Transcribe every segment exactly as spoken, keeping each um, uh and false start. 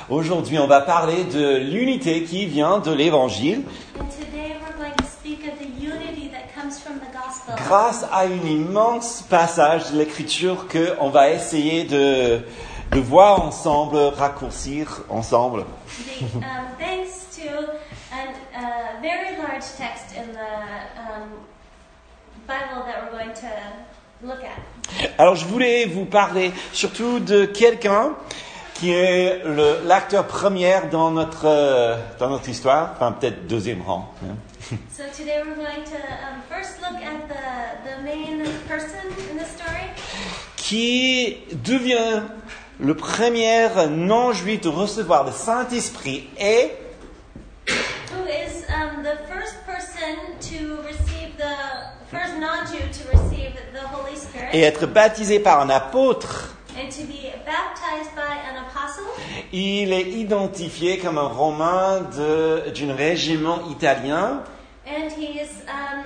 Aujourd'hui, on va parler de l'unité qui vient de l'Évangile. And today we're going to speak of the unity that comes from the gospel. Grâce à un immense passage de l'Écriture qu'on va essayer de, de voir ensemble, raccourcir ensemble. The, um, thanks to a uh, very large text in the um, Bible that we're going to look at. Alors, je voulais vous parler surtout de quelqu'un qui est le, l'acteur premier dans notre, euh, dans notre histoire, enfin peut-être deuxième rang. hein. So today we're going to um, first look at the, the main person in the story, Qui devient le premier non-juif de recevoir le Saint-Esprit et who is um, the first person to receive the first non-Jew to receive the Holy Spirit et être baptisé par un apôtre. and to be baptized by an apostle. Il est identifié comme un Romain de, d'un régiment italien, And he is um,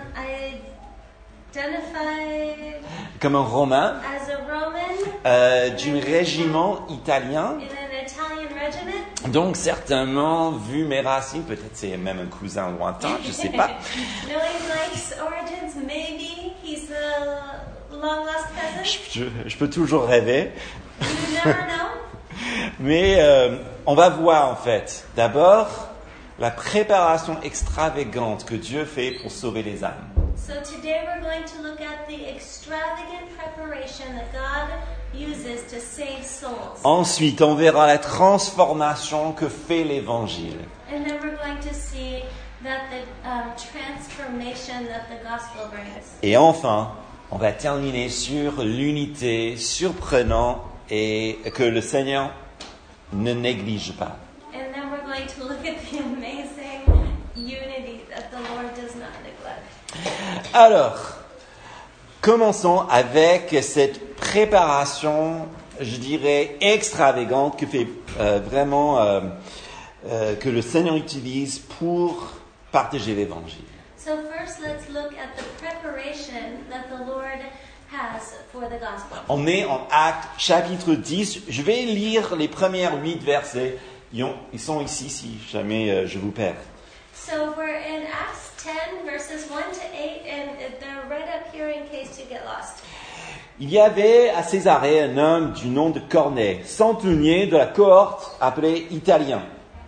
identified comme un Romain as a Roman euh, d'un régiment italien. in an Italian regiment. Donc certainement, vu mes racines, peut-être c'est même un cousin lointain, je sais pas. Knowing Mike's origins, maybe he's a long lost cousin. Je, je peux toujours rêver. You never know. Mais euh, on va voir en fait, d'abord, la préparation extravagante que Dieu fait pour sauver les âmes. So today we're going to look at the extravagant preparation that God uses to save souls. Ensuite, on verra la transformation que fait l'Évangile. And then we're going to see that the um, transformation that the gospel brings. Et enfin, on va terminer sur l'unité surprenante et que le Seigneur ne néglige pas. And then we're going to look at the amazing unity that the Lord does not neglect. Alors, commençons avec cette préparation, je dirais, extravagante que fait euh, vraiment euh, euh, que le Seigneur utilise pour partager l'Évangile. So first let's look at the preparation that the Lord has for the gospel. On est en Actes chapitre dix. Je vais lire les premiers huit versets. Ils ont- ils sont ici si jamais euh, je vous perds. So we're in Acts ten verses one to eight and they're right up here in case you get lost. Il y avait à Césarée un homme du nom de Corneille, centenier de la cohorte appelée Italien.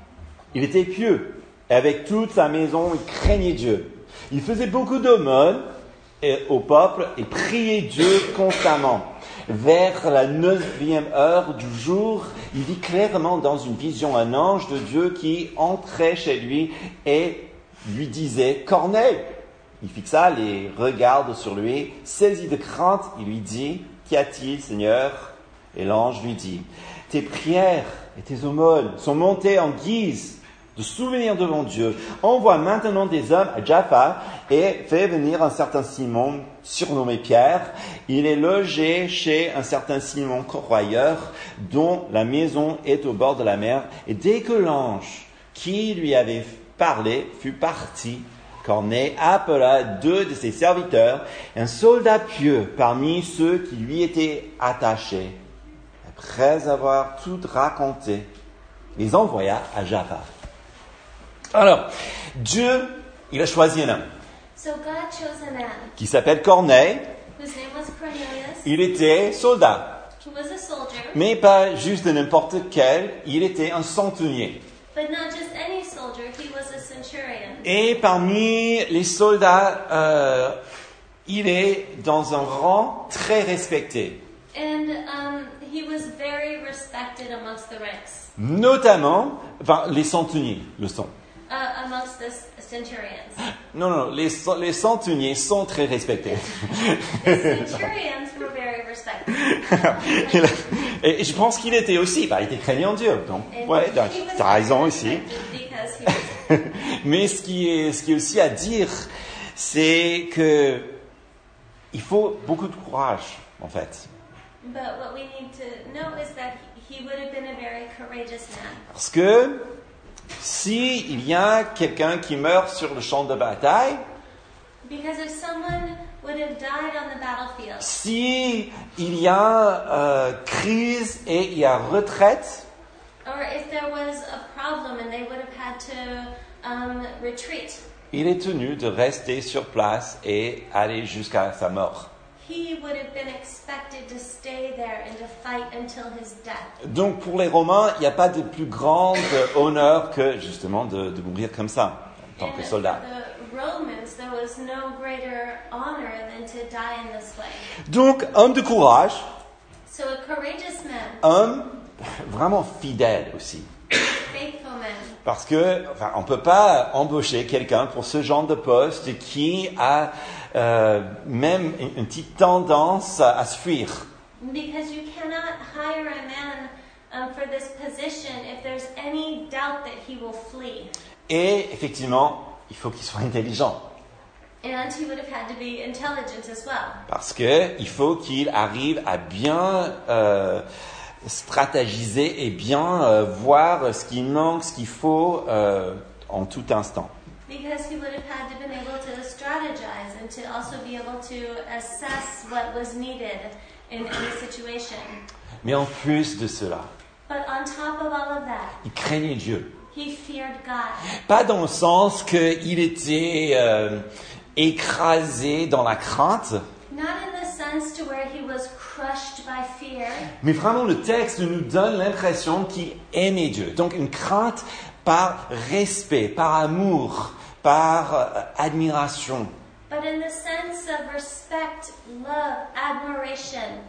Il était pieux, et avec toute sa maison, il craignait Dieu. Il faisait beaucoup d'aumônes et- au peuple et priait Dieu constamment. Vers la neuvième heure du jour, il vit clairement dans une vision un ange de Dieu qui entrait chez lui et lui disait « Corneille !» Il fixa les regards sur lui, saisi de crainte, il lui dit « Qu'y a-t-il, Seigneur ?» Et l'ange lui dit « Tes prières et tes aumônes sont montées en guise de souvenir devant Dieu. Envoie maintenant des hommes à Jaffa et fais venir un certain Simon, surnommé Pierre. Il est logé chez un certain Simon Corroyeur, dont la maison est au bord de la mer. Et dès que l'ange qui lui avait parlé fut parti, Corneille appela deux de ses serviteurs, un soldat pieux parmi ceux qui lui étaient attachés. Après avoir tout raconté, les envoya à Jaffa. Alors, Dieu, il a choisi un homme So God chose a man qui s'appelle Corneille. whose name was Cornelius. Il était soldat, He was a soldier, mais pas juste n'importe quel, il était un centenier. but not just any soldier, he was a centurion. Et parmi les soldats, euh, il est dans un rang très respecté, And um, he was very respected amongst the ranks, notamment, enfin, les centeniers le sont. uh, amongst the s- centurions. Non, non, les, les centeniers sont très respectés. The centurions were very respected. Il a- Et je pense qu'il était aussi, bah, il était craignant Dieu, donc, And ouais, he t'as, was t'as raison very aussi. respected because he was Mais ce qui est, ce qui est aussi à dire, c'est que il faut beaucoup de courage, en fait. But what we need to know is that he he would have been a very courageous man. Parce que si il y a quelqu'un qui meurt sur le champ de bataille, Because if someone would have died on the battlefield, si il y a euh, crise et il y a retraite, or or if there was a problem and they would have had to um, retreat. Il est tenu de rester sur place et aller jusqu'à sa mort. He would have been expected to stay there and to fight until his death. Donc pour les Romains, il n'y a pas de plus grand honneur que justement de, de mourir comme ça, en tant que And soldat. for the Romans, there was no greater honor than to die in this way. Donc, homme de courage, So a courageous man, homme vraiment fidèle aussi. faithful man, Parce que, enfin, on peut pas embaucher quelqu'un pour ce genre de poste qui a euh, même une, une petite tendance à, à se fuir. because you cannot hire a man um, for this position if there's any doubt that he will flee. Et effectivement, il faut qu'il soit intelligent. And he would have had to be intelligent as well. Parce que il faut qu'il arrive à bien euh, stratégiser et bien euh, voir ce qui manque, ce qu'il faut euh, en tout instant. Because he would have had to been able to strategize and to also be able to assess what was needed in any situation. Mais en plus de cela, But on top of all of that, il craignait Dieu. he feared God. Pas dans le sens qu'il était euh, écrasé dans la crainte, Not in the sense to where he was crushed by fear, mais vraiment le texte nous donne l'impression qu'il aimait Dieu. Donc une crainte par respect, par amour, par euh, admiration. but in the sense of respect, love, admiration.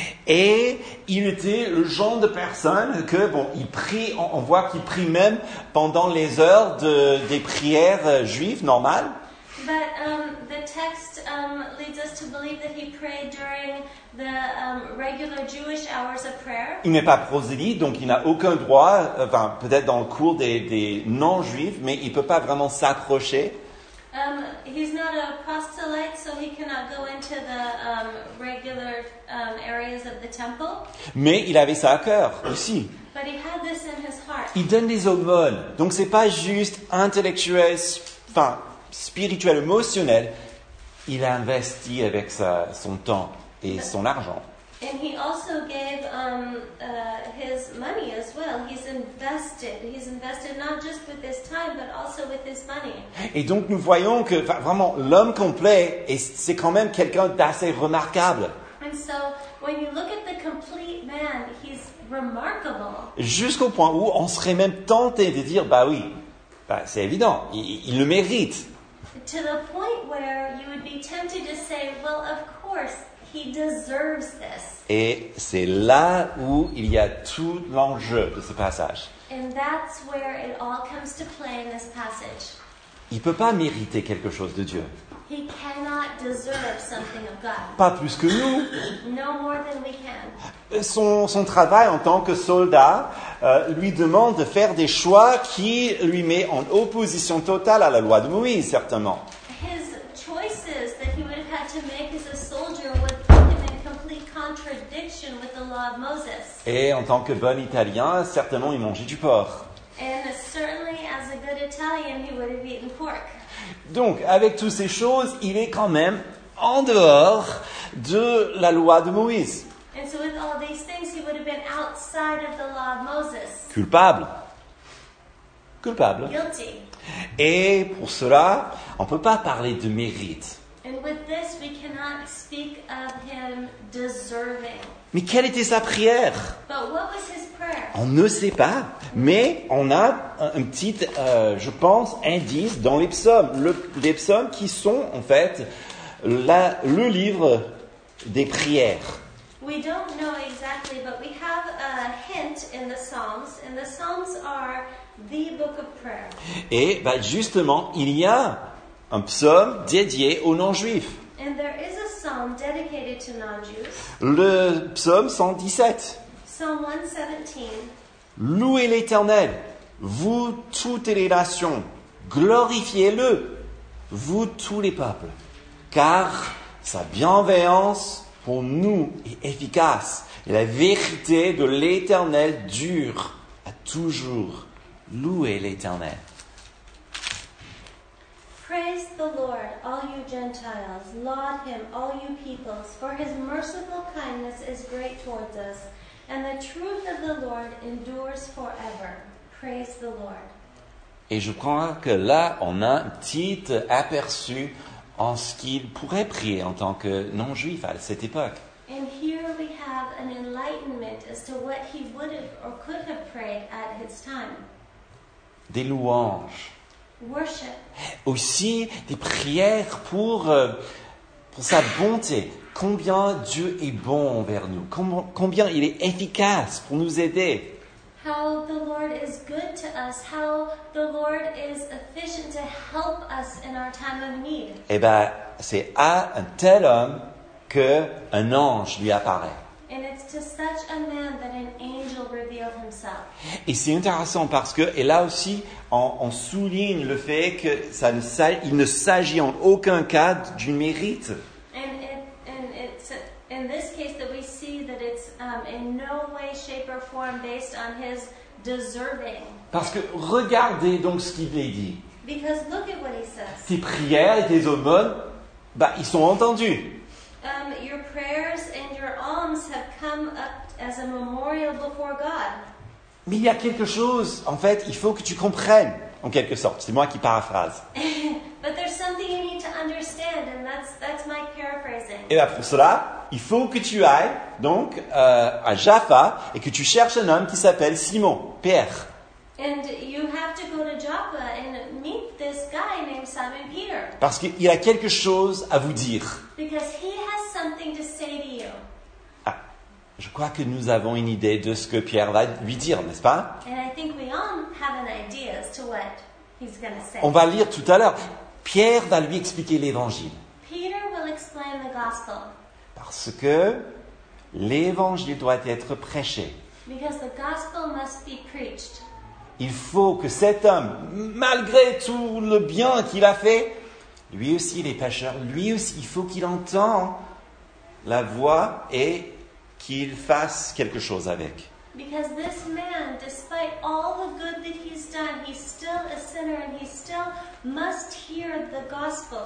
Et il était le genre de personne que, bon, il prie, on, on voit qu'il prie même pendant les heures de, des prières euh, juives normales. But um, the text um, leads us to believe that he prayed during the um, regular Jewish hours of prayer. Il n'est pas prosélyte, donc il n'a aucun droit, euh, enfin peut-être dans le cours des, des non-juifs, mais il ne peut pas vraiment s'approcher. Um, he's not a proselyte, so he cannot go into the um, regular um, areas of the temple. Mais il avait ça à cœur aussi. But he had this in his heart. Il donne des aumônes, donc c'est pas juste intellectuel, enfin spirituel, émotionnel. Il a investi avec sa, son temps et son argent. And he also gave um, uh, his money as well. He's invested. He's invested not just with his time, but also with his money. Et donc nous voyons que enfin, vraiment l'homme complet, et c'est quand même quelqu'un d'assez remarquable. And so when you look at the complete man, he's remarkable. Jusqu'au point où on serait même tenté de dire, bah oui, bah, c'est évident, il, il le mérite. To the point where you would be tempted to say, well, of course, he deserves this. Et c'est là où il y a tout l'enjeu de ce passage. And that's where it all comes to play in this passage. Il ne peut pas mériter quelque chose de Dieu. He cannot deserve something of God. Pas plus que nous. No more than we can. Son, son travail en tant que soldat euh, lui demande de faire des choix qui lui met en opposition totale à la loi de Moïse, certainement. His choices that he would have had to make as a soldier would put him in complete contradiction with the law of Moses. Et en tant que bon Italien, certainement il mangeait du porc. And certainly as a good Italian, he would have eaten pork. Donc, avec toutes ces choses, il est quand même en dehors de la loi de Moïse. And so with all these things, he would have been outside of the law of Moses. Culpable. Culpable. Guilty. Et pour cela, on ne peut pas parler de mérite. And with this, we cannot speak of him deserving. Mais quelle était sa prière? But what was his prayer? On ne sait pas, mais on a un, un petit, euh, je pense, indice dans les psaumes. Le, les psaumes qui sont, en fait, la, le livre des prières. We don't know exactly, but we have a hint in the Psalms, and the Psalms are the book of prayer. Et bah, justement, il y a un psaume dédié aux non-juifs. And there is a psalm dedicated to non-Jews, Le psaume cent dix-sept. Psalm one seventeen. Louez l'Éternel, vous toutes les nations, glorifiez-le, vous tous les peuples, car sa bienveillance pour nous est efficace, et la vérité de l'Éternel dure à toujours. Louez l'Éternel. Praise the Lord, all you Gentiles. Laud him, all you peoples, for his merciful kindness is great towards us, And the truth of the Lord endures forever. Praise the Lord. Et je crois que là, on a un petit aperçu en ce qu'il pourrait prier en tant que non-juif à cette époque. And here we have an enlightenment as to what he would have or could have prayed at his time. Des louanges. Worship. Aussi des prières pour, euh, pour sa bonté. Combien Dieu est bon envers nous. Combien, combien il est efficace pour nous aider. How the Lord is good to us. How the Lord is efficient to help us in our time of need. Eh bien, c'est à un tel homme qu'un ange lui apparaît. And it's to such a man that an angel revealed himself. Et c'est intéressant parce que, et là aussi, on, on souligne le fait que ça ne, il ne s'agit en aucun cas du mérite. And, it, and it's in this case that we see that it's um, in no way, shape, or form based on his deserving. Parce que regardez donc ce qu'il est dit. Because look at what he says. Tes prières et tes aumônes, bah, ils sont entendus. Um, your prayers and your alms have come up as a memorial before God. Mais il y a quelque chose, en fait, il faut que tu comprennes, en quelque sorte. C'est moi qui paraphrase. But there's something you need to understand, and that's that's my paraphrasing. Et bien pour cela, il faut que tu ailles donc euh, à Jaffa et que tu cherches un homme qui s'appelle Simon, Pierre. And you have to go to Joppa and meet this guy named Simon Peter. Parce qu'il a quelque chose à vous dire. Because he has something to say to you. Ah, je crois que nous avons une idée de ce que Pierre va lui dire, n'est-ce pas? And I think we all have an idea as to what he's going to say. On va lire tout à l'heure. Pierre va lui expliquer l'évangile. Peter will explain the gospel. Parce que l'évangile doit être prêché. Because the gospel must be preached. Il faut que cet homme, malgré tout le bien qu'il a fait, lui aussi il est pécheur, lui aussi il faut qu'il entende la voix et qu'il fasse quelque chose avec. Because this man, despite all the good that he's done, he's still a sinner and he still must hear the gospel.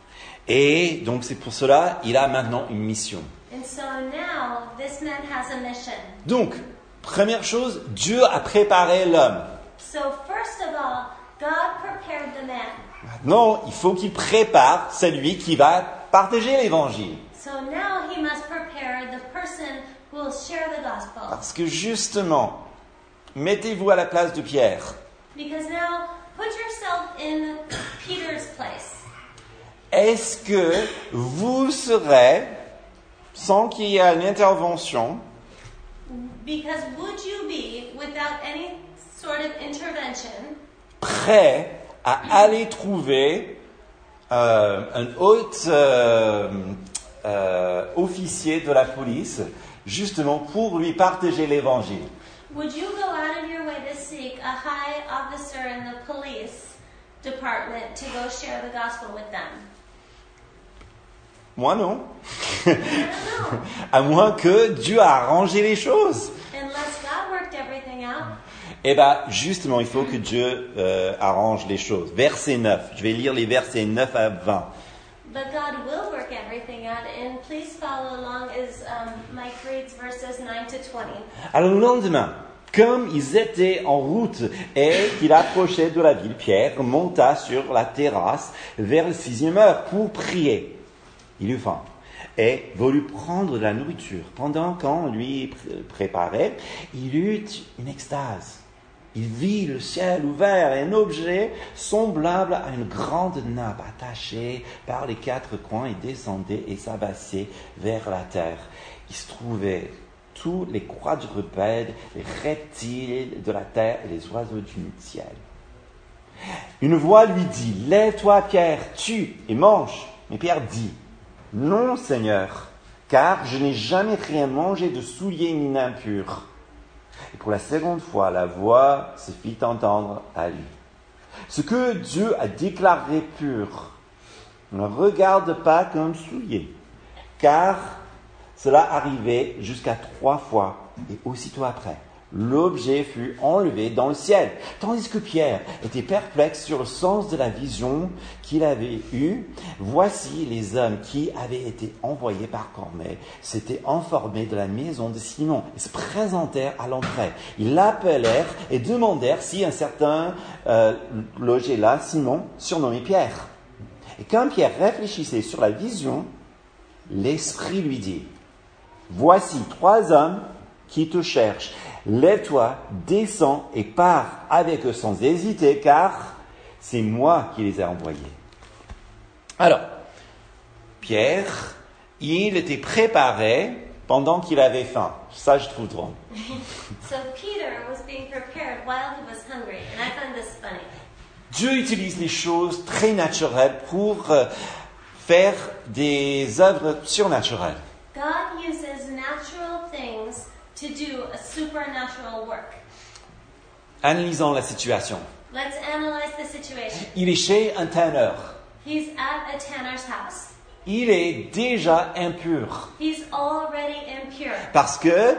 Et donc c'est pour cela il a maintenant une mission. And so now this man has a mission. Donc, première chose, Dieu a préparé l'homme. So first of all, God prepared the man. Maintenant, il faut qu'il prépare celui qui va partager l'évangile. So now he must prepare the person who will share the gospel. Parce que justement, mettez-vous à la place de Pierre. Because now, put yourself in Peter's place. Est-ce que vous serez, sans qu'il y ait une intervention, Because would you be, without any sort of intervention, prêt à aller trouver euh, un haut euh, euh, officier de la police, justement pour lui partager l'évangile? would you go out of your way to seek a high officer in the police department to go share the gospel with them? Moi non. I don't know. À moins que Dieu a arrangé les choses. Unless God worked everything out. Eh bien, justement, il faut que Dieu euh, arrange les choses. Verset neuf. Je vais lire les versets neuf à vingt. But God will work everything out, and please follow along as um, Mike reads verses nine to twenty. Alors le lendemain, comme ils étaient en route et qu'il approchait de la ville, Pierre monta sur la terrasse vers la sixième heure pour prier. Il eut faim et voulut prendre de la nourriture. Pendant qu'on lui préparait, il eut une extase. Il vit le ciel ouvert et un objet semblable à une grande nappe attachée par les quatre coins et descendait et s'abaissait vers la terre. Il se trouvait tous les quadrupèdes, les reptiles de la terre et les oiseaux du ciel. Une voix lui dit, « Lève-toi, Pierre, tue et mange. » Mais Pierre dit, « Non, Seigneur, car je n'ai jamais rien mangé de souillé ni d'impur. » Et pour la seconde fois, la voix se fit entendre à lui. « Ce que Dieu a déclaré pur, ne regarde pas comme souillé, car cela arrivait jusqu'à trois fois, et aussitôt après, l'objet fut enlevé dans le ciel. Tandis que Pierre était perplexe sur le sens de la vision qu'il avait eue, voici les hommes qui avaient été envoyés par Corneille s'étaient informés de la maison de Simon et se présentèrent à l'entrée. Ils l'appelèrent et demandèrent si un certain euh, logeait là, Simon, surnommé Pierre. Et quand Pierre réfléchissait sur la vision, l'Esprit lui dit, « Voici trois hommes qui te cherchent. Lève-toi, descends et pars avec eux sans hésiter, car c'est moi qui les ai envoyés. » Alors, Pierre, il était préparé pendant qu'il avait faim. Ça, je trouve drôle. So Peter was being prepared while he was hungry, and I find this funny. Dieu utilise les choses très naturelles pour euh, faire des œuvres surnaturelles. God uses natural things to do a supernatural work. Analysons la situation. Let's analyze the situation. Il est chez un tanneur. He's at a tanner's house. Il est déjà impur. He's already impure. Parce que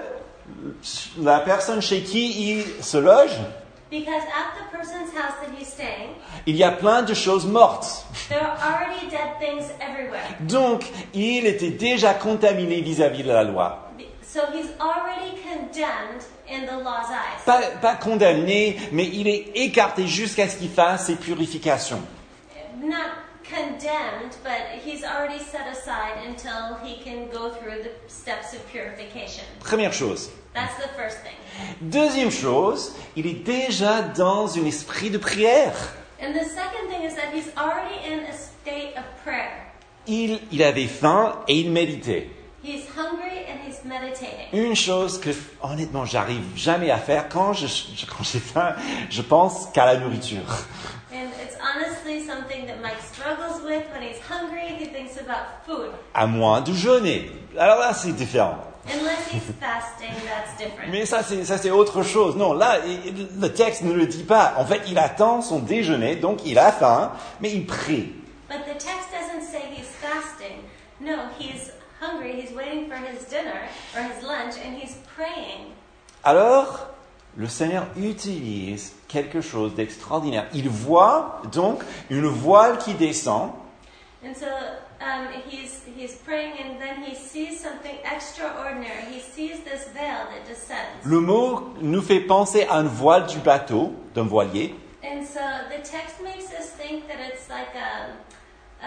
la personne chez qui il se loge, Because at the person's house that he's staying, il y a plein de choses mortes. there are already dead things everywhere. Donc, il était déjà contaminé vis-à-vis de la loi. So he's already condemned in the law's eyes. Pas, pas condamné, mais il est écarté jusqu'à ce qu'il fasse ses purifications. Not condemned, but he's already set aside until he can go through the steps of purification. Première chose. That's the first thing. Deuxième chose, il est déjà dans un esprit de prière. And the second thing is that he's already in a state of prayer. Il, il avait faim et il méditait. He's hungry and he's meditating. Une chose que, honnêtement, j'arrive jamais à faire quand je, je- quand j'ai faim, je pense qu'à la nourriture. And it's honestly something that Mike struggles with when he's hungry. He thinks about food. À moins de jeûner. Alors là, c'est différent. Unless he's fasting, that's different. Mais ça, c'est, ça, c'est autre chose. Non, là, il- le texte ne le dit pas. En fait, il attend son déjeuner, donc il a faim, mais il prie. But the text doesn't say he's fasting. No, he's hungry. He's waiting for his dinner or his lunch, and he's praying. Alors, le Seigneur utilise quelque chose d'extraordinaire. Il voit donc une voile qui descend. And so um, he's he's praying, and then he sees something extraordinary. He sees this veil that descends. Le mot nous fait penser à une voile du bateau, d'un voilier. And so the text makes us think that it's like a, a,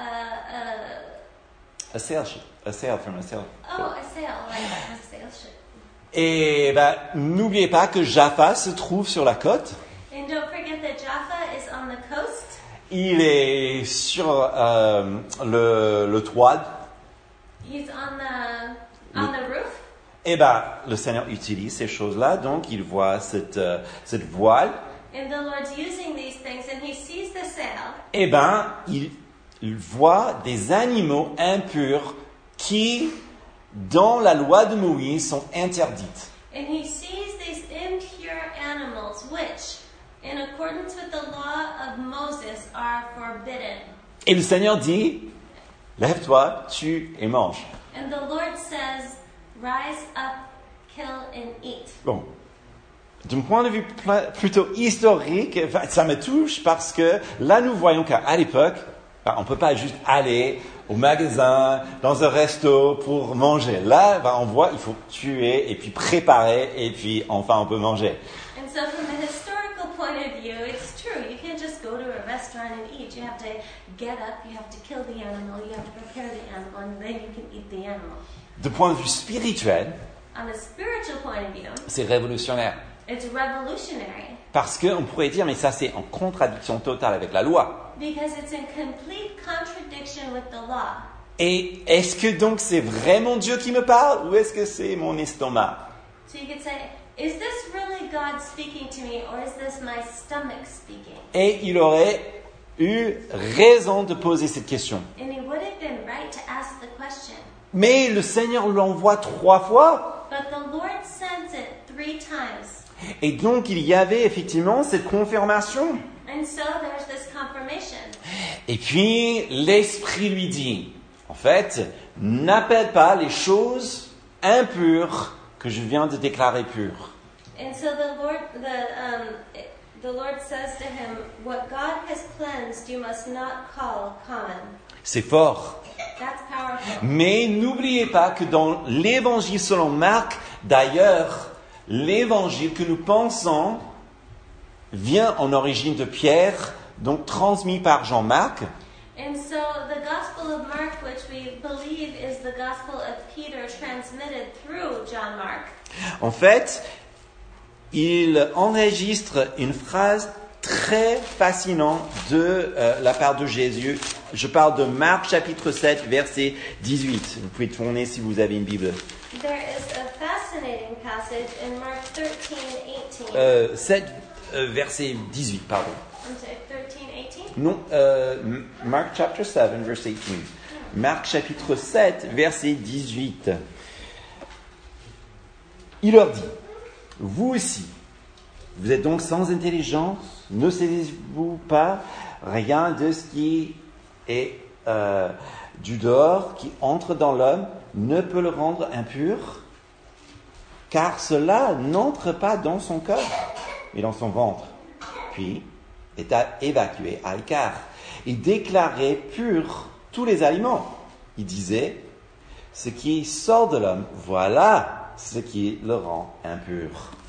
a A sail ship. A sail from a sail. oh, a sail, like a sail ship. Et ben, n'oubliez pas que Jaffa se trouve sur la côte. And don't forget that Jaffa is on the coast. Il est sur euh, le, le toit. He's on the on the roof. Et ben, le Seigneur utilise ces choses-là, donc il voit cette, euh, cette voile. And the Lord's using these things, and he sees the sail. Eh ben, il, il voit des animaux impurs qui, dans la loi de Moïse, sont interdites. And he sees these impure animals, which, in accordance with the law of Moses, are forbidden. Et le Seigneur dit, lève-toi, tue et mange. And the Lord says, rise up, kill and eat. Bon, d'un point de vue pla- plutôt historique, enfin, ça me touche parce que là, nous voyons qu'à l'époque, ben, on ne peut pas juste aller au magasin, dans un resto pour manger. Là, ben, on voit, il faut tuer et puis préparer et puis enfin on peut manger. And so from a historical point of view, it's true. You can't just go to a restaurant and eat. You have to get up, you have to kill the animal, you have to prepare the animal, and then you can eat the animal. De point de vue spirituel, On a spiritual point of view, c'est révolutionnaire. it's revolutionary Parce qu'on pourrait dire, mais ça c'est en contradiction totale avec la loi. because it's in complete contradiction with the law. Et est-ce que donc c'est vraiment Dieu qui me parle ou est-ce que c'est mon estomac? So you could say, is this really God speaking to me, or is this my stomach speaking? Et il aurait eu raison de poser cette question. And he would have been right to ask the question. Mais le Seigneur l'envoie trois fois. But the Lord sends it three times. Et donc il y avait effectivement cette confirmation. And so there's this confirmation. Et puis l'Esprit lui dit, en fait, n'appelle pas les choses impures que je viens de déclarer pures. And so the Lord, the um, the Lord says to him, "What God has cleansed, you must not call common." C'est fort. That's powerful. Mais n'oubliez pas que dans l'évangile selon Marc, d'ailleurs, l'évangile que nous pensons vient en origine de Pierre, donc transmis par Jean-Marc. And so the Gospel of Mark, which we believe is the Gospel of Peter, transmitted through John Mark. En fait, il enregistre une phrase très fascinante de euh, la part de Jésus. Je parle de Marc chapitre sept, verset dix-huit. Vous pouvez tourner si vous avez une Bible. There is a fascinating passage in Mark thirteen eighteen. Euh, sept, euh, verset dix-huit, pardon. I'm sorry, thirteen eighteen? Non, euh, Mark chapter seven, verse eighteen. Marc chapitre sept, verset dix-huit. Il leur dit, vous aussi, vous êtes donc sans intelligence, ne savez-vous pas rien de ce qui est euh, du dehors, qui entre dans l'homme, ne peut le rendre impur, car cela n'entre pas dans son cœur, mais dans son ventre, puis est évacué à l'écart. Il déclarait pur tous les aliments. Il disait, ce qui sort de l'homme, voilà ce qui le rend impur.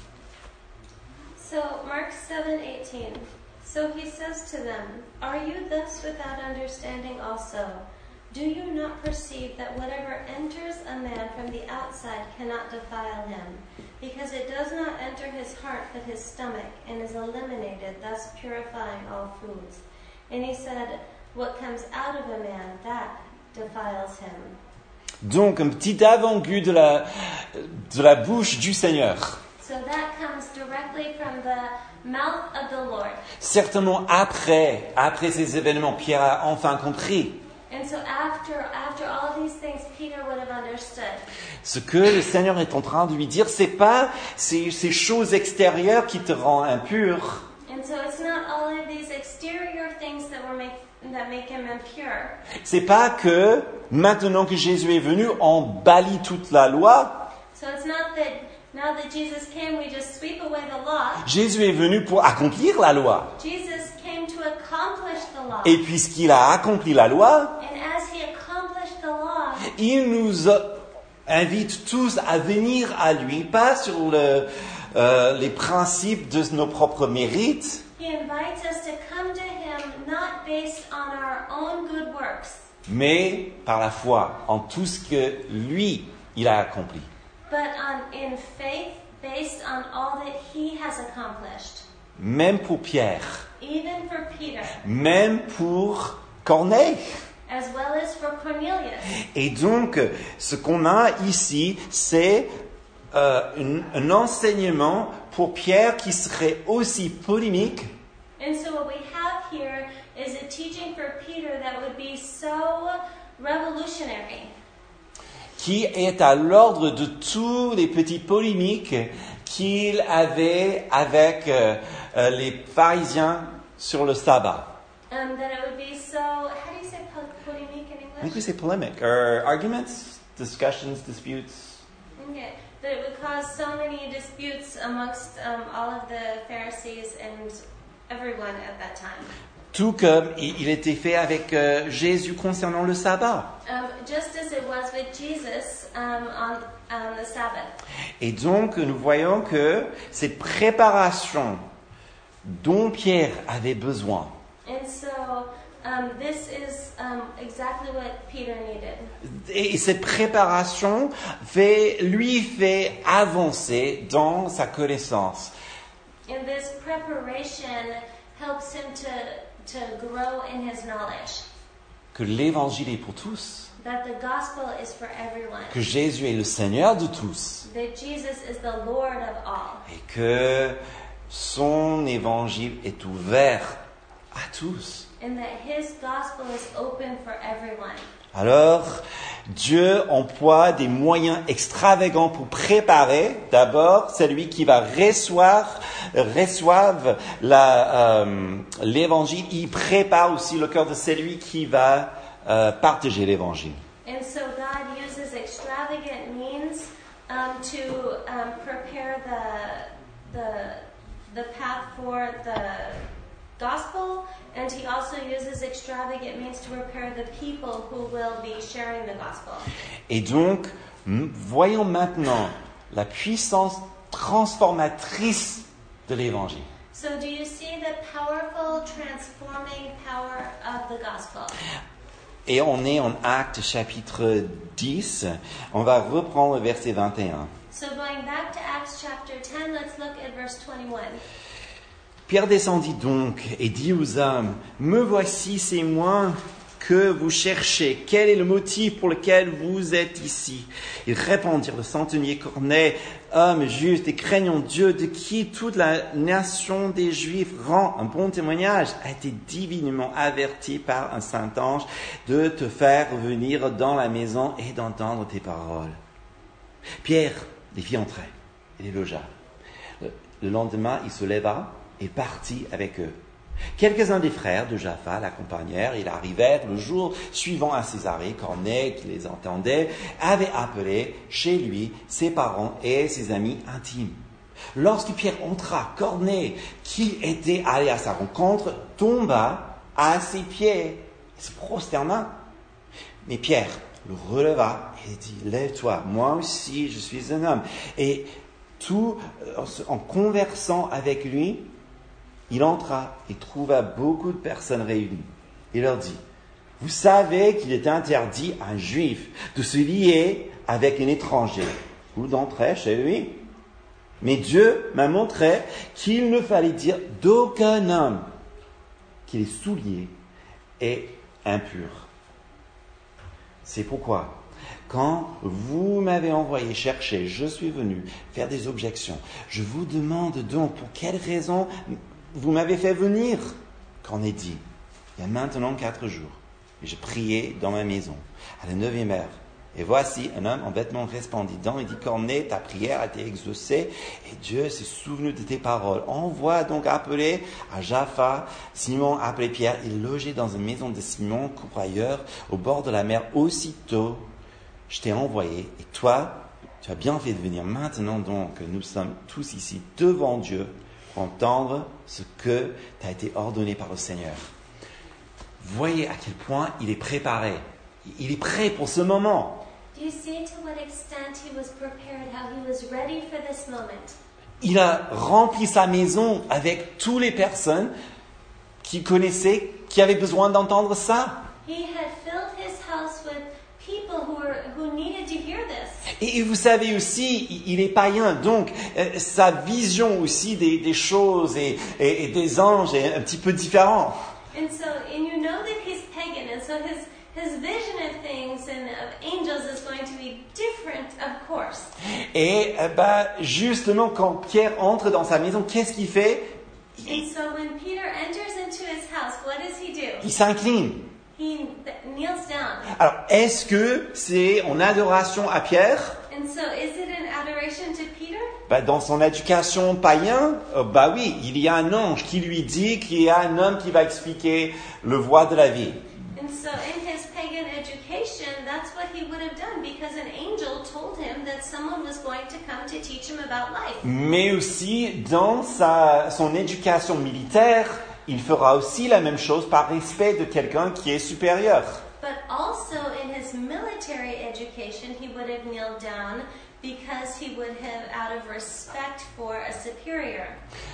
So Mark seven eighteen. So he says to them, "Are you thus without understanding also? Do you not perceive that whatever enters a man from the outside cannot defile him, because it does not enter his heart but his stomach, and is eliminated, thus purifying all foods? And he said, what comes out of a man, that defiles him." Donc, un petit avant-goût de la, de la bouche du Seigneur. So that comes directly from the mouth of the Lord. Certainement après, après ces événements, Pierre a enfin compris. And so after after all these things, Peter would have understood. Ce que le Seigneur est en train de lui dire, c'est pas ces, ces choses extérieures qui te rendent impur. And so it's not all of these exterior things that were make that make him impure. C'est pas que maintenant que Jésus est venu, on bannit toute la loi. So it's not that now that Jesus came, we just sweep away the law. Jésus est venu pour accomplir la loi. Jesus came to accomplish the law. Et puisqu'il a accompli la loi, And as he accomplished the law, il nous invite tous à venir à lui, pas sur le, euh, les principes de nos propres mérites, he invites us to come to him not based on our own good works, mais par la foi en tout ce que lui, il a accompli. but on in faith based on all that he has accomplished. Même pour Pierre, Even for Peter, même pour Corneille. as well as for Cornelius. Et donc, ce qu'on a ici, c'est euh, un, un enseignement pour Pierre qui serait aussi polémique And so what we have here is a teaching for Peter that would be so revolutionary, qui est à l'ordre de tous les petits polémiques qu'il avait avec euh, euh, les pharisiens sur le sabbat. um, that it would be so, how do you say po- polemique in I think we English? say polemic, or arguments, discussions, disputes. Okay. That it would cause so many disputes amongst um, all of the Pharisees and everyone at that time. Tout comme il était fait avec euh, Jésus concernant le sabbat. Um, just as it was with Jesus um, on, on the Sabbath. Et donc, nous voyons que cette préparation dont Pierre avait besoin, And so um, this is um, exactly what Peter needed. et cette préparation fait, lui fait avancer dans sa connaissance. And this preparation helps him to, to grow in his knowledge. Que l'évangile est pour tous, That the gospel is for everyone. que Jésus est le Seigneur de tous, That Jesus is the Lord of all. et que son évangile est ouvert à tous. And that his gospel is open for everyone. Alors, Dieu emploie des moyens extravagants pour préparer d'abord celui qui va recevoir, reçoive la, euh, l'évangile. Il prépare aussi le cœur de celui qui va euh, partager l'évangile. And so God uses extravagant means um, to um, prepare the the the path for the gospel, and he also uses extravagant means to prepare the people who will be sharing the gospel. Et donc, m- voyons maintenant la puissance transformatrice de l'évangile. So do you see the powerful transforming power of the gospel? Et on est en Actes chapitre dix. On va reprendre le verset vingt et un. So going back to Acts chapter ten, let's look at verse twenty-one. Pierre descendit donc et dit aux hommes, « Me voici, c'est moi que vous cherchez. Quel est le motif pour lequel vous êtes ici ?» Ils répondirent, le centenier Corneille, « Homme juste et craignant Dieu, de qui toute la nation des Juifs rend un bon témoignage, a été divinement averti par un saint ange de te faire venir dans la maison et d'entendre tes paroles. » Pierre les fit entrer et les logea. Le lendemain, il se leva et partit avec eux. Quelques-uns des frères de Jaffa l'accompagnèrent. Ils arrivèrent le jour suivant à Césarée. Corneille, qui les entendait, avait appelé chez lui ses parents et ses amis intimes. Lorsque Pierre entra, Corneille, qui était allé à sa rencontre, tomba à ses pieds et se prosterna. Mais Pierre le releva et dit, « Lève-toi, moi aussi je suis un homme. » Et tout en conversant avec lui, il entra et trouva beaucoup de personnes réunies. Il leur dit, « Vous savez qu'il est interdit à un juif de se lier avec un étranger ou d'entrer chez lui. Mais Dieu m'a montré qu'il ne fallait dire d'aucun homme qu'il est souillé et impur. C'est pourquoi, quand vous m'avez envoyé chercher, je suis venu faire des objections. Je vous demande donc pour quelle raison vous m'avez fait venir. » Corneille dit, « Il y a maintenant quatre jours, et je priais dans ma maison, à la neuvième heure. Et voici un homme en vêtements resplendissants. Il dit, Corneille, ta prière a été exaucée, et Dieu s'est souvenu de tes paroles. Envoie donc appeler à Jaffa Simon, appelé Pierre. Il logeait dans une maison de Simon, courailleur, au bord de la mer. Aussitôt, je t'ai envoyé, et toi, tu as bien fait de venir. Maintenant donc, nous sommes tous ici devant Dieu pour entendre ce que t'a été ordonné par le Seigneur. Voyez à quel point il est préparé. Il est prêt pour ce moment. Do you see to what extent he was prepared, how he was ready for this moment? Il a rempli sa maison avec toutes les personnes qui connaissaient, qui avaient besoin d'entendre ça. He had filled his house with people who were who needed to hear this. Et vous savez aussi, il est païen, donc euh, sa vision aussi des, des choses et, et, et des anges est un petit peu différente. And so, and you know that he's pagan, and so his his vision of things and of angels is going to be different, of course. Et euh, bah, justement, quand Pierre entre dans sa maison, qu'est-ce qu'il fait? And so when Peter enters into his house, what does he do? Il s'incline. He kneels down. Alors, est-ce que c'est en adoration à Pierre? And so, is it an adoration to Peter? Bah, dans son éducation païen, euh, bah oui, il y a un ange qui lui dit qu'il y a un homme qui va expliquer le voie de la vie. And so in his pagan education, that's what he would have done, because an angel told him that someone was going to come to teach him about life. Mais aussi, dans sa, son éducation militaire, il fera aussi la même chose par respect de quelqu'un qui est supérieur. But also in his military education, he would have kneeled down because he would have, out of respect for a superior.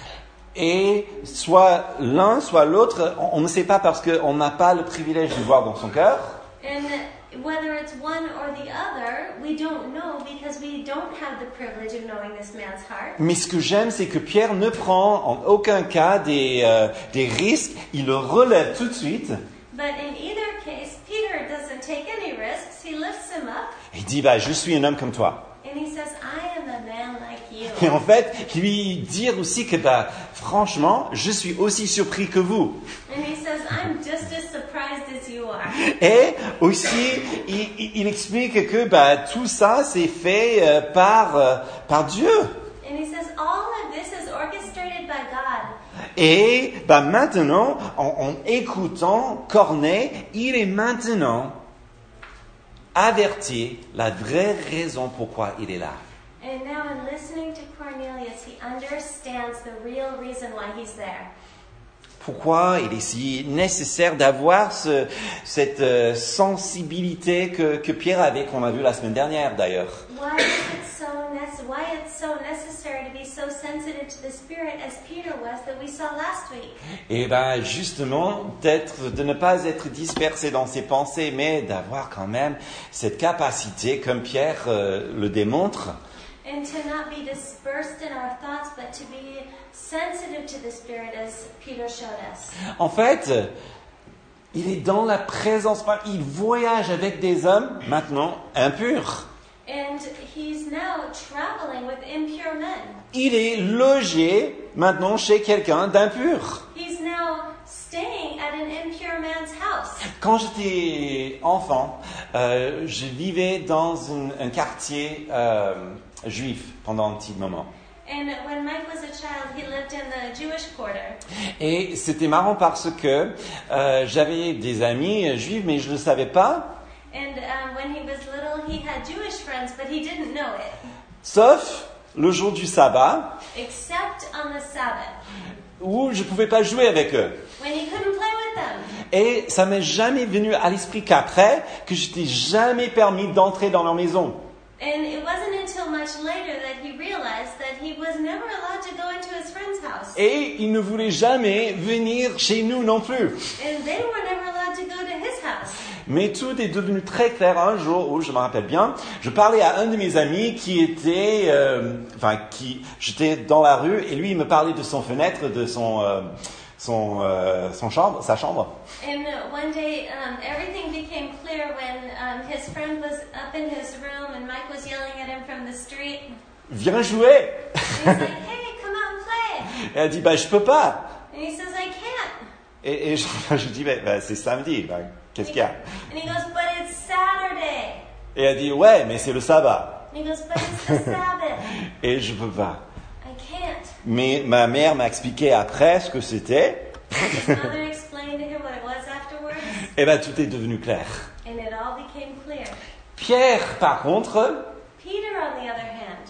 Et soit l'un, soit l'autre, on, on ne sait pas parce qu'on n'a pas le privilège de voir dans son cœur. And whether it's one or the other, we don't know because we don't have the privilege of knowing this man's heart. Mais ce que j'aime, c'est que Pierre ne prend en aucun cas des, euh, des risques, il le relève tout de suite. But in either case, Peter doesn't take any risks. He lifts him up Il dit, bah, je suis un homme comme toi. and he says, I am a man like you. Et en fait, lui dire aussi que, bah, franchement, je suis aussi surpris que vous. And he says, I'm just as surprised as you are. Et aussi, il, il- il explique que, bah, tout ça, c'est fait euh, par, euh, par Dieu. And he says, all of this is orchestrated by God. Et, bah, maintenant, en, en écoutant Corneille, il est maintenant averti la vraie raison pourquoi il est là. And now in listening to Cornelius, Cornelius, he understands the real reason why he's there. Pourquoi il est si nécessaire d'avoir ce, cette euh, sensibilité que, que Pierre avait, qu'on a vu la semaine dernière d'ailleurs. Why is it so nece- why it's so necessary to be so sensitive to the Spirit as Peter was that we saw last week? Et ben justement, d'être, de ne pas être dispersé dans ses pensées, mais d'avoir quand même cette capacité, comme Pierre euh, le démontre, And to not be dispersed in our thoughts, but to be sensitive to the Spirit as Peter showed us. en fait, il est dans la présence, il voyage avec des hommes maintenant impurs. And he's now traveling with impure men. Il est logé maintenant chez quelqu'un d'impur. He's now staying at an impure man's house. Quand j'étais enfant, euh, je vivais dans une, un quartier euh, juif pendant un petit moment. And when Mike was a child, he lived in the Jewish quarter. Et c'était marrant parce que euh, j'avais des amis juifs, mais je ne le savais pas. And um, when he was little, he had Jewish friends, but he didn't know it. Sauf le jour du sabbat, Except on the Sabbath, où je ne pouvais pas jouer avec eux. when he couldn't play with them. Et ça m'est jamais venu à l'esprit qu'après, que je n'étais jamais permis d'entrer dans leur maison. And it wasn't until much later that he realized that he was never allowed to go into his friend's house. Et ils ne voulaient jamais venir chez nous non plus. And they were never allowed to go to his house. Mais tout est devenu très clair un jour où, je me rappelle bien, je parlais à un de mes amis qui était, euh, enfin, qui, j'étais dans la rue et lui il me parlait de son fenêtre, de son, euh, son, euh, son chambre, sa chambre. And uh, one day, um, everything became clear when um, his friend was up in his room and Mike was yelling at him from the street. Viens jouer. And he's like, hey, come out and play. Et elle dit, bah je peux pas. And he says, I can't. Et, et je, je dis, bah, bah, c'est samedi, bah, qu'est-ce qu'il y a? And he goes, but it's Saturday. Et elle dit, ouais, mais c'est le sabbat. And he goes, but it's the Sabbath. Et je peux pas. I can't. Mais ma mère m'a expliqué après ce que c'était. His mother explained to him what it was afterwards, Et ben tout est devenu clair. and it all became clear. Pierre, par contre, Peter, on the other hand,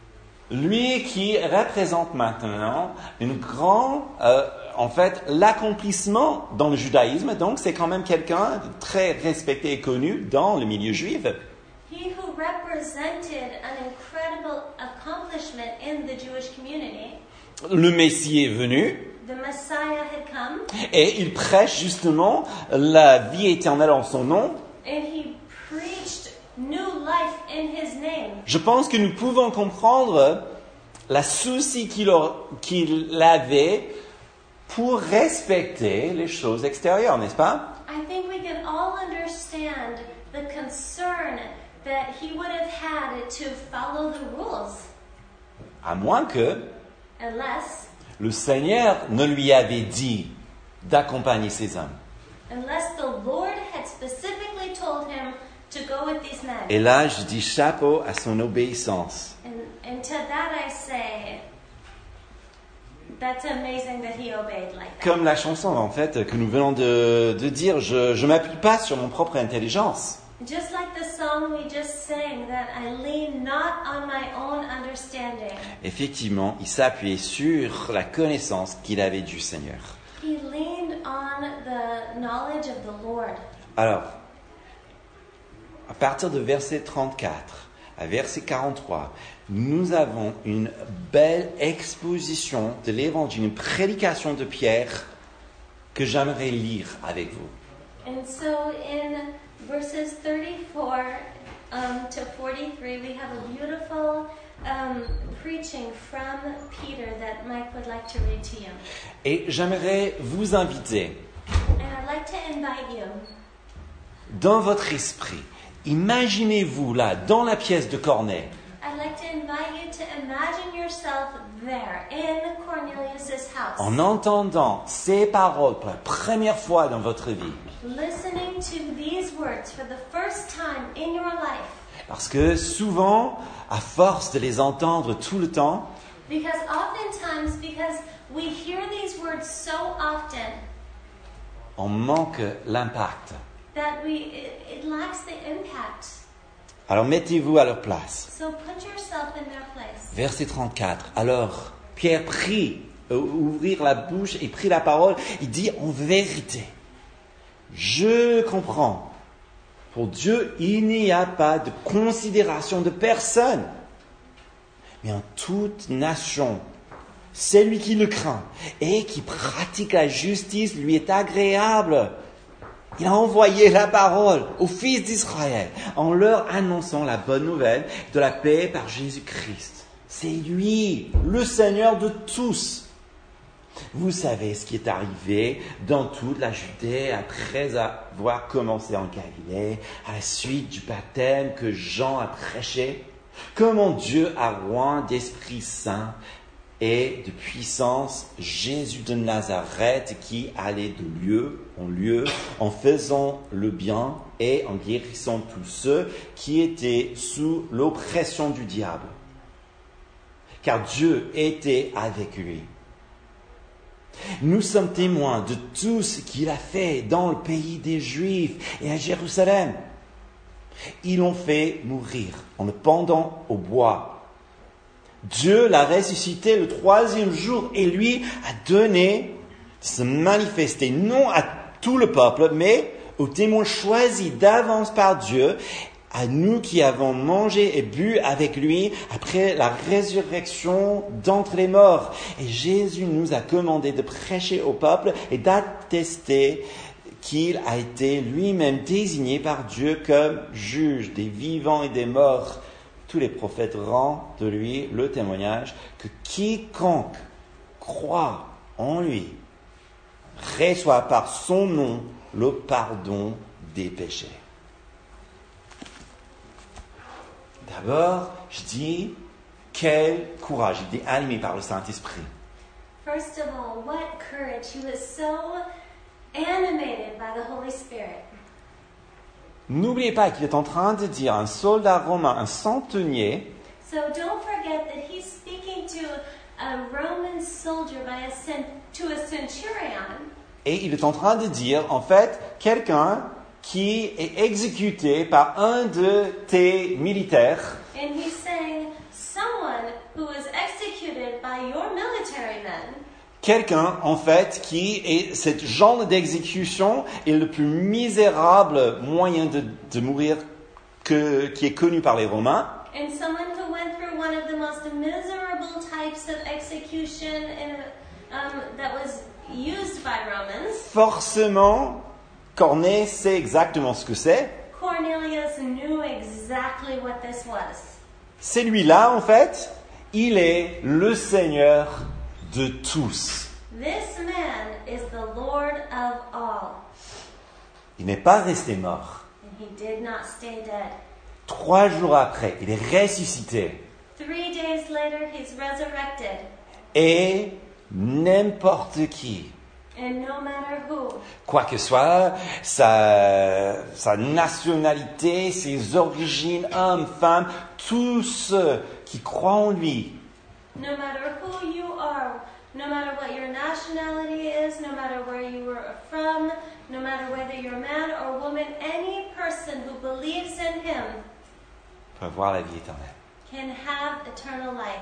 lui qui représente maintenant une grande, euh, en fait, l'accomplissement dans le judaïsme, donc c'est quand même quelqu'un de très respecté et connu dans le milieu juif. he who represented an incredible accomplishment in the Jewish community, Le Messie est venu the Messiah had come, et il prêche justement la vie éternelle en son nom. and he preached new life in his name. Je pense que nous pouvons comprendre la souci qu'il a- qu'il avait pour respecter les choses extérieures, n'est-ce pas? I think we can all understand the concern that he would have had to follow the rules, À moins que unless le Seigneur ne lui avait dit d'accompagner ces hommes. unless the Lord had specifically told him to go with these men. Et là, je dis chapeau à son obéissance. And, and to that I say, that's amazing that he obeyed like that. Comme la chanson, en fait, que nous venons de, de dire, je ne m'appuie pas sur mon propre intelligence. Just like the song we just sang, that I lean not on my own understanding. Effectivement, il s'appuyait sur la connaissance qu'il avait du Seigneur. He leaned on the knowledge of the Lord. Alors, à partir de verset trente-quatre à verset quarante-trois, nous avons une belle exposition de l'évangile, une prédication de Pierre que j'aimerais lire avec vous. And so in verses thirty-four um, to forty-three, we have a beautiful um, preaching from Peter that Mike would like to read to you. Et j'aimerais vous inviter, And I'd like to invite you, dans votre esprit, imaginez-vous là, dans la pièce de Corneille, I'd like to invite you to imagine yourself there in Cornelius' house, en entendant ces paroles pour la première fois dans votre vie. listening to these words for the first time in your life. Parce que souvent, à force de les entendre tout le temps, Because oftentimes, because we hear these words so often, on manque l'impact. that we it, it lacks the impact. Alors mettez-vous à leur place. So put yourself in their place. Verset trente-quatre. Alors Pierre prit, euh, ouvrir la bouche et prit la parole. Il dit en vérité, je comprends. Pour Dieu, il n'y a pas de considération de personne. Mais en toute nation, celui qui le craint et qui pratique la justice lui est agréable. Il a envoyé la parole aux fils d'Israël en leur annonçant la bonne nouvelle de la paix par Jésus-Christ. C'est lui, le Seigneur de tous. Vous savez ce qui est arrivé dans toute la Judée après avoir commencé en Galilée, à la suite du baptême que Jean a prêché. Comment Dieu a roi d'Esprit Saint et de puissance Jésus de Nazareth qui allait de lieu en lieu en faisant le bien et en guérissant tous ceux qui étaient sous l'oppression du diable. Car Dieu était avec lui. Nous sommes témoins de tout ce qu'il a fait dans le pays des Juifs et à Jérusalem. Ils l'ont fait mourir en le pendant au bois. Dieu l'a ressuscité le troisième jour et lui a donné de se manifester non à tout le peuple, mais aux témoins choisis d'avance par Dieu, à nous qui avons mangé et bu avec lui après la résurrection d'entre les morts. Et Jésus nous a commandé de prêcher au peuple et d'attester qu'il a été lui-même désigné par Dieu comme juge des vivants et des morts. Tous les prophètes rendent de lui le témoignage que quiconque croit en lui reçoit par son nom le pardon des péchés. D'abord, je dis, quel courage, il est animé par le Saint-Esprit. First of all, what courage. He was so animated by the Holy Spirit. N'oubliez pas qu'il est en train de dire à un soldat romain, un centenier, So don't forget that he's speaking to a Roman soldier by a cent- to a centurion. et il est en train de dire, en fait, quelqu'un qui est exécuté par un de tes militaires. And he's saying someone who was executed by your military men. Quelqu'un, en fait, qui est ce genre d'exécution est le plus misérable moyen de, de mourir que, qui est connu par les Romains. And someone who went through one of the most miserable types of execution in, um, that was used by Romans. Forcément, Corneille sait exactement ce que c'est. Cornelius knew exactly what this was. Celui-là, en fait, il est le Seigneur de tous. This man is the Lord of all. Il n'est pas resté mort. And he did not stay dead. Trois jours après, il est ressuscité. Three days later, he's resurrected. Et n'importe qui, And no matter who, quoi que soit sa, sa nationalité, ses origines, hommes, femmes, tous ceux qui croient en lui, no matter who you are, no matter what your nationality is, no matter where you were from, no matter whether you're man or woman, any person who believes in him peut avoir la vie éternelle. can have eternal life.